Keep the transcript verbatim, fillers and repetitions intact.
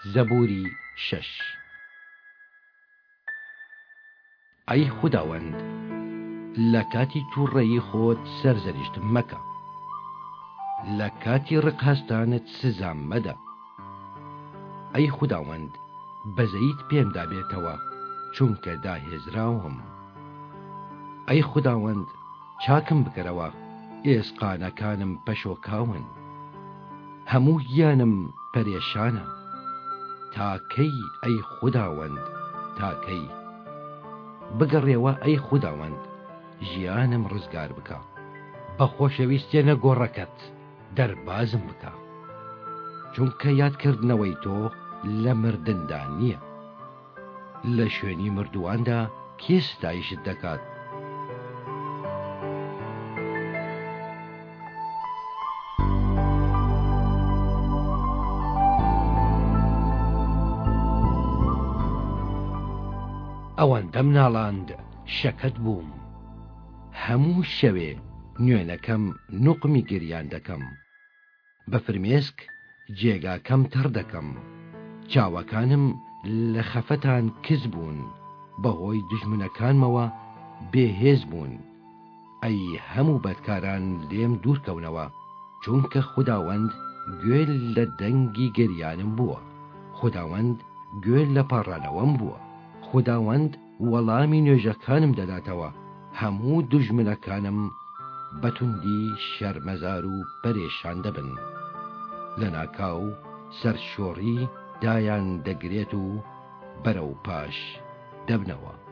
زەبووری شەش. ئەی خوداوەند، لە کاتی تووڕەیی خۆت سەرزەریشتم مەکە، لە کاتی ڕقهەستانت سزام مەدە. ئەی خوداوەند، بەزەیت پێمدا بێتەوە چونکە داهێزراوم. ئەی خوداوەند، چاکم بکەرەوە، ئێسقانەکانم پەشۆکاون، هەموو گیانم پەرێشانە. تاکەی ئەی خوداوەند، تاکەی بگەڕێەوە ئەی خوداوەند، ژیانم ڕزگار بکە، بە خۆشەویستێنە گۆڕەکەت دەربازم بکە، چونکە یادکردنەوەی تۆ لە مردندا نییە. لە شوێنی مردوواندا کێ ستایشت دەکات؟ ئەوەندەم ناڵاند شەکەت بووم، هەموو شەوێ نوێنەکەم نوقمی گریان دەکەم، بە فرمێسک جێگاکەم تەڕ دەکەم، چاوەکانم لە خەفەتان کز بوون، بەهۆی دژمنەکانمەوە بێهێز بوون. ئەی هەموو بەدکاران لێم دوورکەونەوە، چونکە خوداوەند گوێ لە دەنگی گریانم بووە، خوداوەند گوێ لە پاڕانەوەم بووە، خوداوەند وەڵامی نوێژەکانم دەداتەوە. هەموو دژمنەکانم بەتوندی شەرمەزار و پەرێشان دەبن، لە ناکاو سەرشۆڕی دایان دەگرێت و بەرەو پاش دەبنەوە.